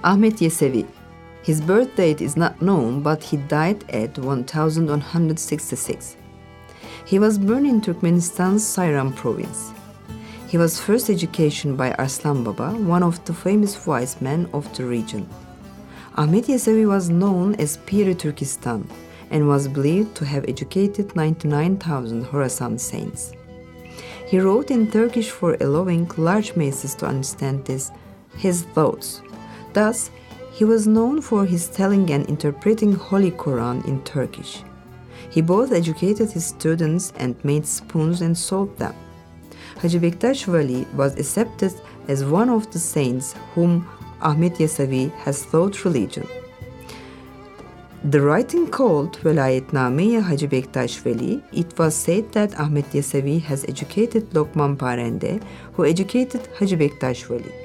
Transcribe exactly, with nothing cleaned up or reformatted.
Ahmet Yesevi. His birth date is not known, but he died at one thousand one hundred sixty-six. He was born in Turkmenistan's Sayran province. He was first educated by Arslan Baba, one of the famous wise men of the region. Ahmet Yesevi was known as Piri Turkistan and was believed to have educated ninety-nine thousand Khorasan saints. He wrote in Turkish for allowing large masses to understand this, his thoughts. Thus, he was known for his telling and interpreting Holy Quran in Turkish. He both educated his students and made spoons and sold them. Hacı Bektaş Vali was accepted as one of the saints whom Ahmet Yesevi has taught religion. The writing called Velayetname-i Hacı Bektaş Veli, it was said that Ahmet Yesevi has educated Lokman Parende, who educated Hacı Bektaş Vali.